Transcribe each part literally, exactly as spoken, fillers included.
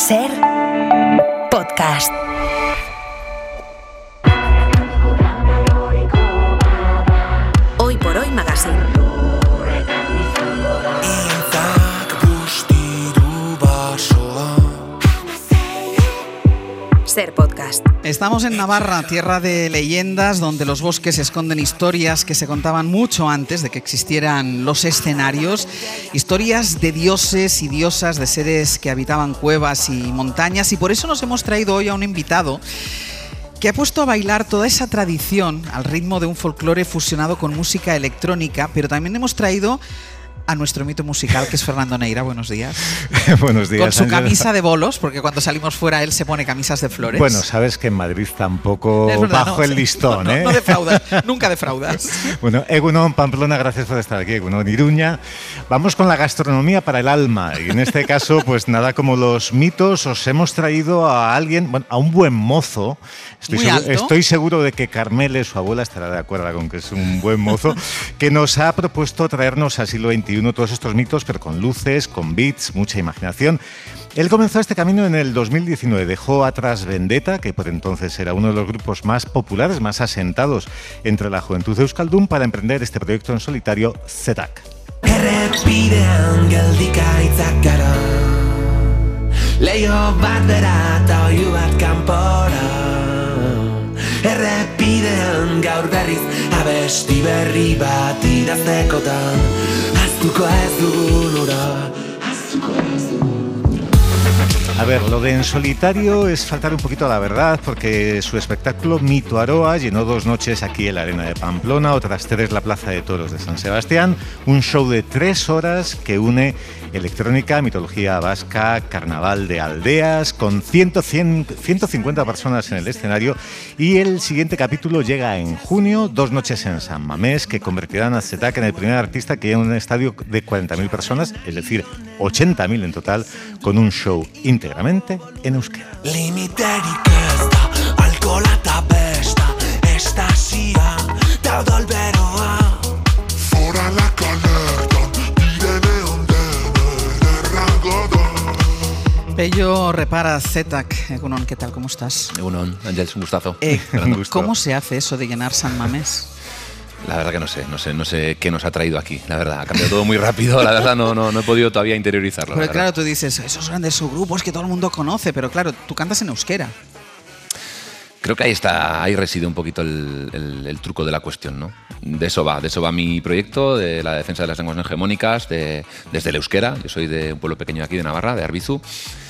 Ser Podcast. Hoy por hoy Magazine. Ser Podcast. Estamos en Navarra, tierra de leyendas, donde los bosques esconden historias que se contaban mucho antes de que existieran los escenarios, historias de dioses y diosas, de seres que habitaban cuevas y montañas, y por eso nos hemos traído hoy a un invitado que ha puesto a bailar toda esa tradición al ritmo de un folclore fusionado con música electrónica, pero también hemos traído a nuestro mito musical, que es Fernando Neira. Buenos días. Buenos días, con su Ángel. camisa de bolos, porque cuando salimos fuera él se pone camisas de flores. Bueno, sabes que en Madrid tampoco es verdad, bajo no, el sí. listón, no, no, ¿eh? no defraudas, nunca defraudas. Bueno, Egunon, Pamplona, gracias por estar aquí. Egunon, Iruña. Vamos con la gastronomía para el alma. Y en este caso, pues nada como los mitos, os hemos traído a alguien, bueno, a un buen mozo. Estoy, Muy seguro, alto. estoy seguro de que Carmele, su abuela, estará de acuerdo con que es un buen mozo, que nos ha propuesto traernos al siglo veintiuno todos estos mitos, pero con luces, con beats, mucha imaginación. Él comenzó este camino en el dos mil diecinueve, dejó atrás Vendetta, que por entonces era uno de los grupos más populares, más asentados entre la juventud de euskaldun, para emprender este proyecto en solitario, Zetak. Errepidean geldika hitzak gara, leio bat bera eta oihu bat kanpora. Errepidean gaur berriz abesti berri bat idaztekotan, ahaztuko ez dugun ura, ahaztuko ez dugun. A ver, lo de en solitario es faltar un poquito a la verdad, porque su espectáculo Mito Aroa llenó dos noches aquí en la Arena de Pamplona, otras tres la Plaza de Toros de San Sebastián, un show de tres horas que une electrónica, mitología vasca, carnaval de aldeas, con ciento, cien, ciento cincuenta personas en el escenario, y el siguiente capítulo llega en junio, dos noches en San Mamés, que convertirán a Zetak en el primer artista que llena un estadio de cuarenta mil personas, es decir, ochenta mil en total, con un show íntegramente en euskera. Limiterik ez da, alkola eta besta, estasia, da odol beroa. Fora la kalertan, direne ondene, erragoda. Pello repara Zetak. Egunon, ¿qué tal? ¿Cómo estás? Egunon, Ángel, un gustazo. Eh, Un gusto. ¿Cómo se hace eso de llenar San Mamés? La verdad que no sé, no sé, no sé qué nos ha traído aquí. La verdad, ha cambiado todo muy rápido. La verdad, no, no, no he podido todavía interiorizarlo. Pero la claro, verdad. tú dices, esos grandes subgrupos que todo el mundo conoce, pero claro, tú cantas en euskera. Creo que ahí está, ahí reside un poquito el, el, el truco de la cuestión, ¿no? De eso va, de eso va mi proyecto, de la defensa de las lenguas no hegemónicas, de, desde el euskera. Yo soy de un pueblo pequeño aquí de Navarra, de Arbizu.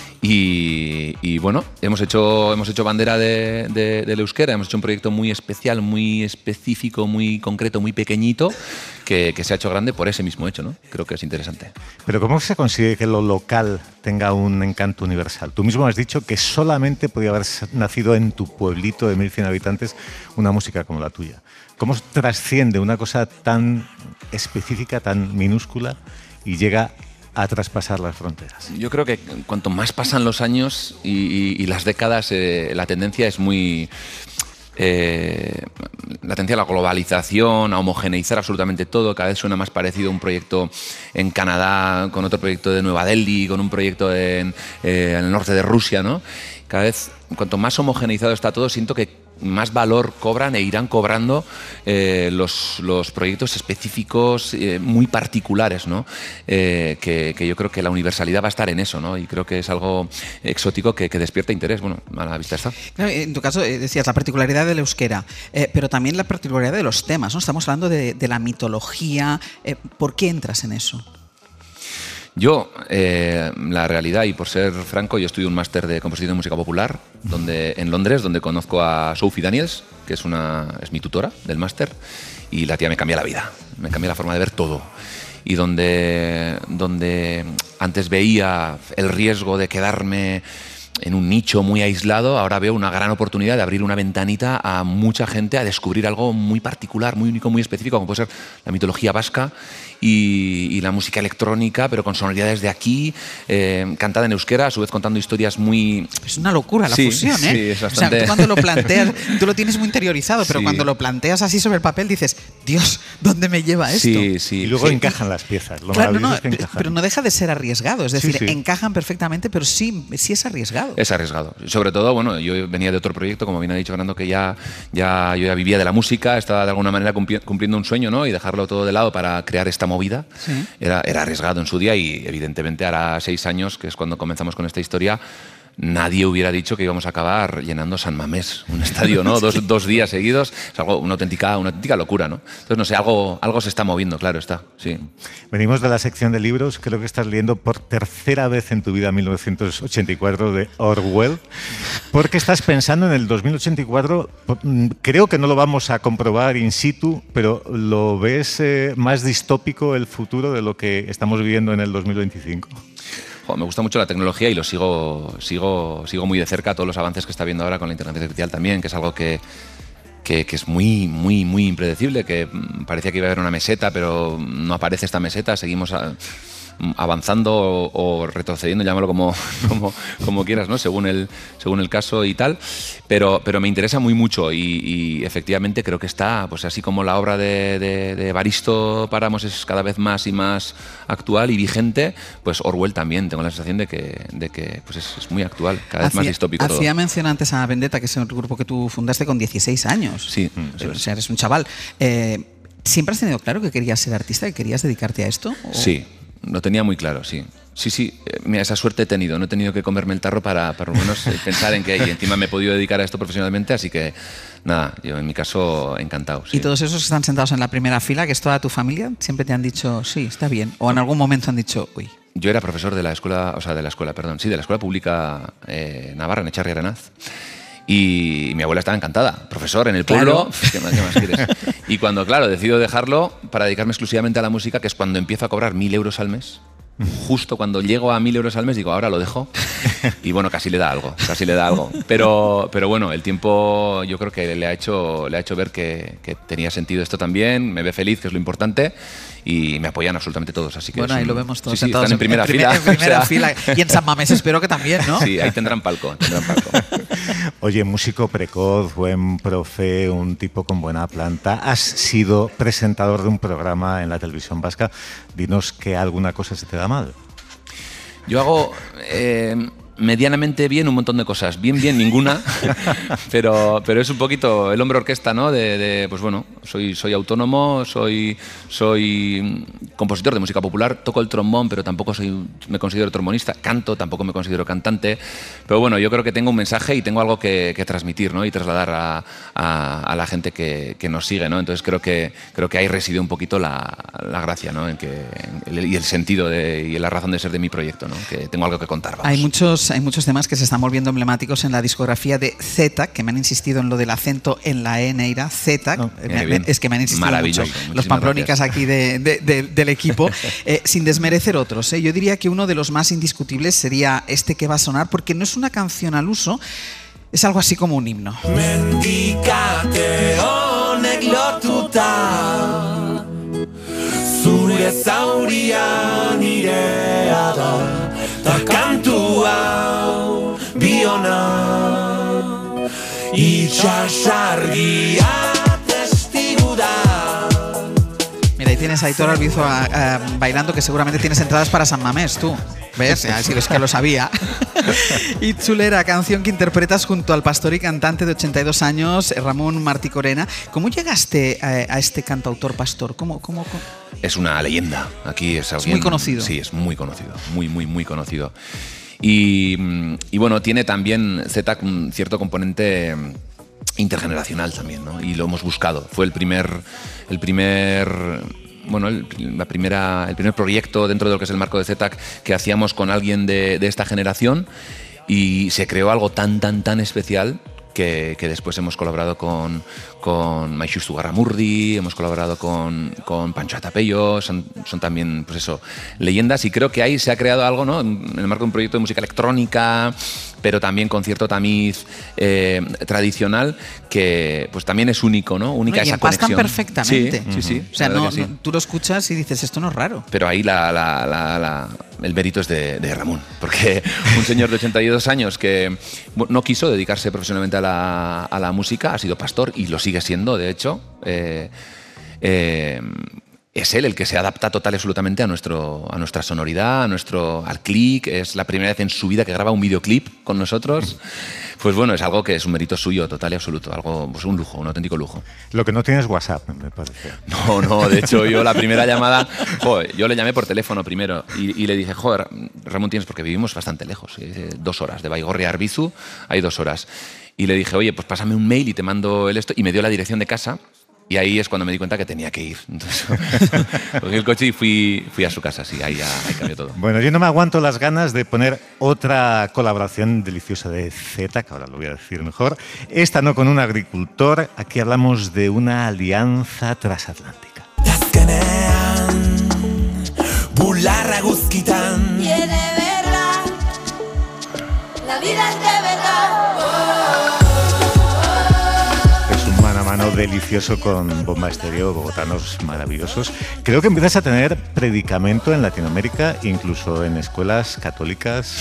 Y, y bueno, hemos hecho, hemos hecho bandera de, de, del euskera, hemos hecho un proyecto muy especial, muy específico, muy concreto, muy pequeñito, que, que se ha hecho grande por ese mismo hecho, ¿no? Creo que es interesante. Pero ¿cómo se consigue que lo local tenga un encanto universal? Tú mismo has dicho que solamente podía haber nacido en tu pueblito de mil cien habitantes una música como la tuya. ¿Cómo trasciende una cosa tan específica, tan minúscula y llega a traspasar las fronteras? Yo creo que cuanto más pasan los años y, y, y las décadas, eh, la tendencia es muy... Eh, la tendencia a la globalización, a homogeneizar absolutamente todo. Cada vez suena más parecido un proyecto en Canadá con otro proyecto de Nueva Delhi, con un proyecto en, eh, en el norte de Rusia, ¿no? Cada vez, cuanto más homogeneizado está todo, siento que más valor cobran e irán cobrando eh, los, los proyectos específicos eh, muy particulares, ¿no? Eh, que, que yo creo que la universalidad va a estar en eso, ¿no? Y creo que es algo exótico que, que despierta interés. Bueno, a la vista está. Claro, en tu caso eh, decías la particularidad del euskera, eh, pero también la particularidad de los temas, ¿no? Estamos hablando de, de la mitología. Eh, ¿Por qué entras en eso? Yo, eh, la realidad, y por ser franco, yo estudio un máster de composición de música popular donde, en Londres, donde conozco a Sophie Daniels, que es, una, es mi tutora del máster, y la tía me cambió la vida, me cambió la forma de ver todo. Y donde, donde antes veía el riesgo de quedarme en un nicho muy aislado, ahora veo una gran oportunidad de abrir una ventanita a mucha gente a descubrir algo muy particular, muy único, muy específico, como puede ser la mitología vasca y, y la música electrónica, pero con sonoridades de aquí, eh, cantada en euskera, a su vez contando historias muy... Es una locura la sí, fusión, ¿eh? Sí, es bastante... O sea, tú cuando lo planteas, tú lo tienes muy interiorizado, pero sí. cuando lo planteas así sobre el papel dices, Dios, ¿dónde me lleva esto? Sí, sí. Y luego sí. encajan las piezas. Lo Claro, maravilloso no, es que encajan. pero no deja de ser arriesgado, es decir, Sí, sí. encajan perfectamente, pero sí, sí es arriesgado. Es arriesgado. Sobre todo, bueno, yo venía de otro proyecto, como bien ha dicho Fernando, que ya, ya, yo ya vivía de la música, estaba de alguna manera cumpli- cumpliendo un sueño, ¿no? Y dejarlo todo de lado para crear esta movida. Sí. Era, era arriesgado en su día y evidentemente hará seis años, que es cuando comenzamos con esta historia, nadie hubiera dicho que íbamos a acabar llenando San Mamés, un estadio, ¿no? Dos, dos días seguidos, es algo, una auténtica, una auténtica locura, ¿no? Entonces, no sé, algo, algo se está moviendo, claro está, sí. Venimos de la sección de libros, creo que estás leyendo por tercera vez en tu vida mil novecientos ochenta y cuatro de Orwell, porque estás pensando en el dos mil ochenta y cuatro, creo que no lo vamos a comprobar in situ, pero ¿lo ves eh, más distópico el futuro de lo que estamos viviendo en el dos mil veinticinco? Me gusta mucho la tecnología y lo sigo, sigo, sigo muy de cerca, todos los avances que está viendo ahora con la inteligencia artificial también, que es algo que, que, que es muy, muy, muy impredecible, que parecía que iba a haber una meseta, pero no aparece esta meseta, seguimos a, avanzando o, o retrocediendo, llámalo como, como, como quieras, ¿no? Según el, según el caso y tal, pero, pero me interesa muy mucho y, y efectivamente creo que está, pues así como la obra de, de, de Evaristo Páramos es cada vez más y más actual y vigente, pues Orwell también, tengo la sensación de que, de que pues es, es muy actual, cada vez hacía, más distópico todo. Hacía mención antes a Vendetta, que es un grupo que tú fundaste con dieciséis años. Sí, o sea, eres un chaval. Eh, ¿Siempre has tenido claro que querías ser artista, que querías dedicarte a esto? ¿O? Sí. Lo tenía muy claro, sí. Sí, sí, mira, esa suerte he tenido. No he tenido que comerme el tarro para, para por lo menos pensar en que y encima me he podido dedicar a esto profesionalmente, así que nada, yo en mi caso encantado. Sí. ¿Y todos esos que están sentados en la primera fila, que es toda tu familia, siempre te han dicho, sí, está bien? ¿O en algún momento han dicho, uy? Yo era profesor de la escuela, o sea, de la escuela, perdón, sí, de la escuela pública eh, Navarra, en Echarri Aranaz. Y mi abuela estaba encantada, profesor en el pueblo, claro. ¿Qué más, qué más quieres? Y cuando, claro, decido dejarlo para dedicarme exclusivamente a la música, que es cuando empiezo a cobrar mil euros al mes, justo cuando llego a mil euros al mes digo, ahora lo dejo. Y bueno, casi le da algo, casi le da algo. Pero, pero bueno, el tiempo yo creo que le ha hecho, le ha hecho ver que, que tenía sentido esto también, me ve feliz, que es lo importante, y me apoyan absolutamente todos. Así que bueno, ahí un... lo vemos todos sí, sí, sentados están en primera en, fila. En primera o sea... fila. Y en San Mamés espero que también, ¿no? Sí, ahí tendrán palco, tendrán palco. Oye, músico precoz, buen profe, un tipo con buena planta. Has sido presentador de un programa en la televisión vasca. Dinos que alguna cosa se te da mal. Yo hago eh, medianamente bien un montón de cosas. Bien, bien, ninguna. pero, pero es un poquito el hombre orquesta, ¿no? De, de, pues bueno, soy, soy autónomo, soy, soy compositor de música popular, toco el trombón, pero tampoco soy, me considero trombonista. Canto, tampoco me considero cantante. Pero bueno, yo creo que tengo un mensaje y tengo algo que, que transmitir, ¿no? Y trasladar a, a, a la gente que, que nos sigue, ¿no? Entonces creo que, creo que ahí reside un poquito la, la gracia, ¿no? En que, en el, y el sentido de, y la razón de ser de mi proyecto, ¿no? Que tengo algo que contar. Vamos. Hay muchos, hay muchos temas que se están volviendo emblemáticos en la discografía de Z, que me han insistido en lo del acento en la E, Neira, Z. No, me, me, es que me han insistido mucho los pamplónicas aquí de, de, de, del equipo, eh, sin desmerecer otros. ¿eh? Yo diría que uno de los más indiscutibles sería este que va a sonar, porque no es una canción al uso, es algo así como un himno. Mendikate honek lotuta, zure zauria nirea da, ta kantu hau biona, itxasargia testigu da. Mira, ahí tienes a Aitor Albizu uh, bailando, que seguramente tienes entradas para San Mamés, tú. ¿Ves? Así es que lo sabía. Y Chulera, canción que interpretas junto al pastor y cantante de ochenta y dos años, Ramón Martí Corena. ¿Cómo llegaste a, a este cantautor pastor? ¿Cómo, cómo, cómo? Es una leyenda. Aquí es, alguien, es muy conocido. Sí, es muy conocido. Muy, muy, muy conocido. Y, y bueno, tiene también Z un cierto componente intergeneracional también, ¿no? Y lo hemos buscado. Fue el primer... El primer bueno, el, la primera, el primer proyecto dentro de lo que es el marco de Z que hacíamos con alguien de, de esta generación, y se creó algo tan, tan, tan especial que, que después hemos colaborado con, con Maixustu Garramurdi, hemos colaborado con, con Pancho Atapello, son, son también, pues eso, leyendas, y creo que ahí se ha creado algo, ¿no? En el marco de un proyecto de música electrónica, pero también con cierto tamiz eh, tradicional que pues también es único, ¿no? Única no, y esa empastan conexión. perfectamente. Sí, sí, sí. O sea, no, sí. no, tú lo escuchas y dices, esto no es raro. Pero ahí la, la, la, la, el mérito es de, de Ramón, porque un señor de ochenta y dos años que no quiso dedicarse profesionalmente a la, a la música, ha sido pastor y lo sigue siendo, de hecho. Eh, eh, es él el que se adapta total y absolutamente a, nuestro, a nuestra sonoridad, a nuestro, al click. Es la primera vez en su vida que graba un videoclip con nosotros. Pues bueno, es algo que es un mérito suyo total y absoluto. Algo, pues un lujo, un auténtico lujo. Lo que no tiene es WhatsApp, me parece. No, no, de hecho yo la primera llamada, joder, yo le llamé por teléfono primero y, y le dije, joder, Ramón, tienes, porque vivimos bastante lejos, eh, dos horas, de Baigorri a Arbizu hay dos horas. Y le dije, oye, pues pásame un mail y te mando el esto. Y me dio la dirección de casa. Y ahí es cuando me di cuenta que tenía que ir. Entonces, cogí el coche y fui, fui a su casa. Sí, ahí ya ahí cambió todo. Bueno, yo no me aguanto las ganas de poner otra colaboración deliciosa de Z, que ahora lo voy a decir mejor. Esta no con un agricultor. Aquí hablamos de una alianza transatlántica. Azkenean, bularra guzkitan. Y es de verdad, la vida es de verdad. Mano delicioso con Bomba Estéreo, bogotanos maravillosos. Creo que empiezas a tener predicamento en Latinoamérica, incluso en escuelas católicas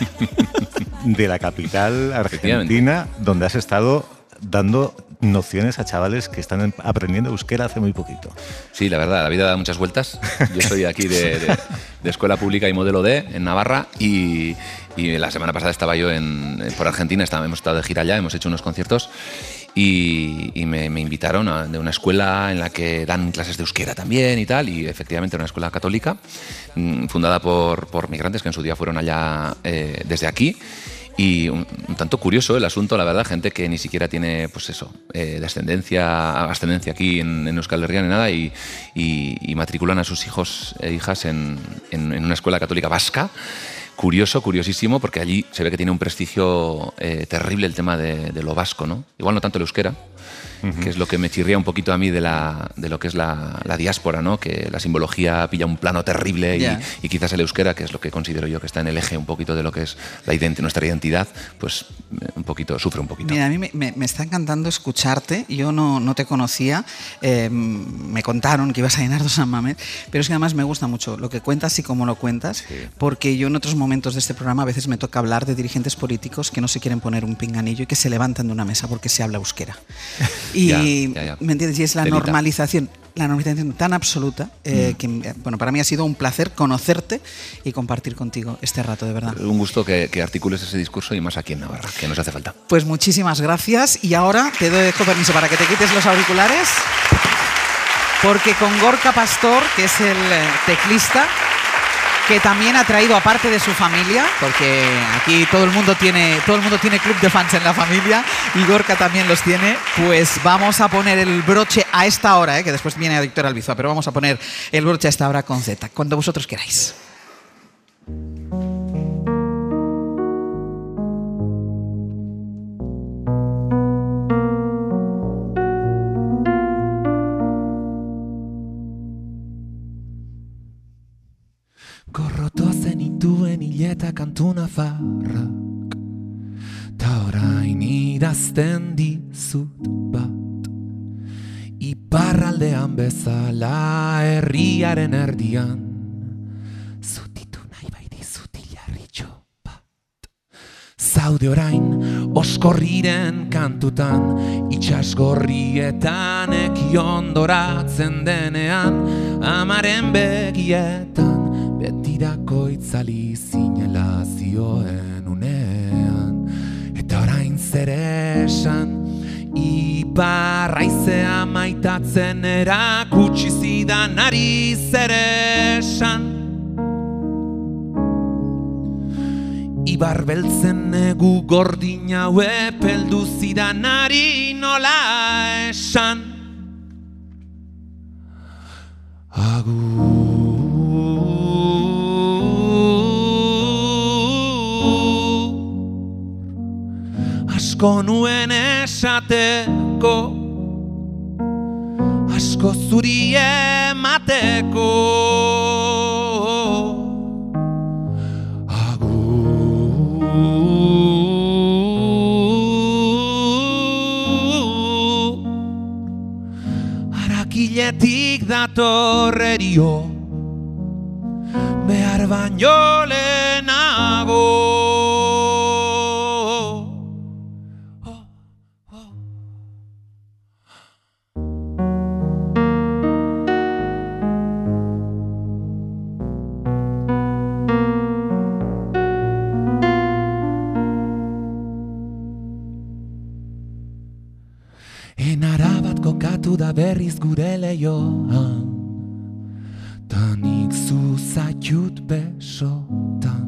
de la capital argentina, donde has estado dando nociones a chavales que están aprendiendo euskera hace muy poquito. Sí, la verdad, la vida da muchas vueltas. Yo soy aquí de, de, de Escuela Pública y Modelo D, en Navarra, y, y la semana pasada estaba yo en, por Argentina, estaba, hemos estado de gira allá, hemos hecho unos conciertos. Y, y me, me invitaron a de una escuela en la que dan clases de euskera también y tal, y efectivamente era una escuela católica mmm, fundada por, por migrantes que en su día fueron allá eh, desde aquí. Y un, un tanto curioso el asunto, la verdad, gente que ni siquiera tiene, pues eso, eh, descendencia, ascendencia aquí en, en Euskal Herria ni nada, y, y, y matriculan a sus hijos e hijas en, en, en una escuela católica vasca. Curioso, curiosísimo, porque allí se ve que tiene un prestigio eh, terrible el tema de, de lo vasco, ¿no? Igual no tanto el euskera, uh-huh. que es lo que me chirría un poquito a mí de, la, de lo que es la, la diáspora, ¿no? Que la simbología pilla un plano terrible y, yeah. y quizás el euskera, que es lo que considero yo que está en el eje un poquito de lo que es la ident- nuestra identidad, pues un poquito, sufre un poquito. Mira, a mí me, me, me está encantando escucharte. Yo no, no te conocía, eh, me contaron que ibas a llenar dos San Mamés, pero es que además me gusta mucho lo que cuentas y cómo lo cuentas, sí. porque yo en otros momentos momentos de este programa a veces me toca hablar de dirigentes políticos que no se quieren poner un pinganillo y que se levantan de una mesa porque se habla euskera. Y, ya, ya, ya. ¿me entiendes? Y es la Delita. normalización, la normalización tan absoluta eh, mm. que, bueno, para mí ha sido un placer conocerte y compartir contigo este rato, de verdad. Un gusto que, que articules ese discurso y más aquí en Navarra, que nos hace falta. Pues muchísimas gracias y ahora te doy permiso para que te quites los auriculares, porque con Gorka Pastor, que es el teclista, que también ha traído aparte de su familia, porque aquí todo el mundo tiene todo el mundo tiene club de fans en la familia y Gorka también los tiene, pues vamos a poner el broche a esta hora, ¿eh? Que después viene a Víctor Albizua, pero vamos a poner el broche a esta hora con Z, cuando vosotros queráis. Gorroto zenituen hileta kantu nafarrak, ta orain idazten dizut bat. Iparraldean bezala herriaren erdian, zutitu nahi bai dizut hilarritxo bat. Zaude orain oskorriren kantutan, itsasgorrietan ekiondoratzen denean, amaren begietan, betirako itzali zinela zioen unean. Eta orain zer esan, iparraizea maitatzen erakutsi zidan ari zer esan. Ibar beltzen negu gordin hau epeldu zidan ari nola esan. Agur asko nuen esateko, asko zuri emateko. Agur dator erio, behar baino lehenago. Enara bat kokatu da berriz gure leioan, ta nik zuzatut besotan.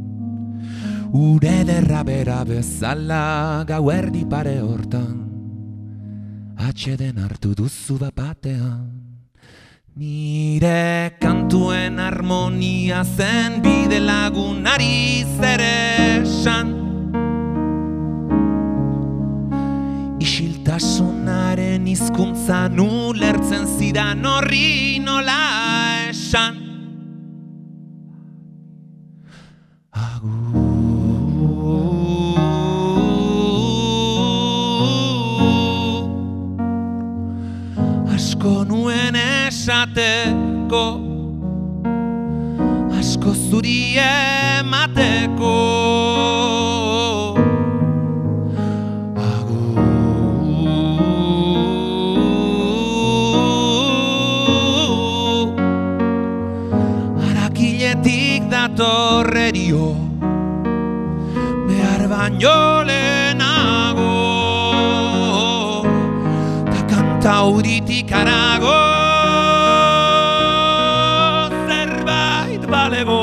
Ure derra bera bezala gauerdi pare hortan, atxeden hartu duzu bapatean. Nire kantuen harmonia zen bide lagunari zer esan. Isiltasunaren hizkuntzan ulertzen zidan horri nola esan. Agur. Asko nuen esateko, asko zuri emateko. Torrerio, behar baino lehenago, ta kantauritik harago, zerbait balego,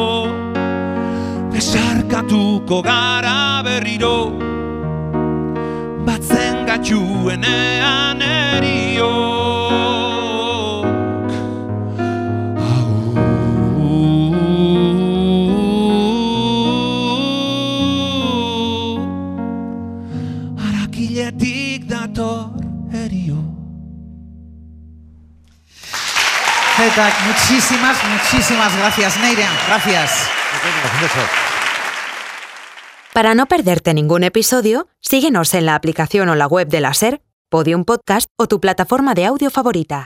besarkatuko gara berriro, batzen gatxuenean erio. Zetak, muchísimas, muchísimas gracias, Neirea. Gracias. Para no perderte ningún episodio, síguenos en la aplicación o la web de la SER, Podium Podcast o tu plataforma de audio favorita.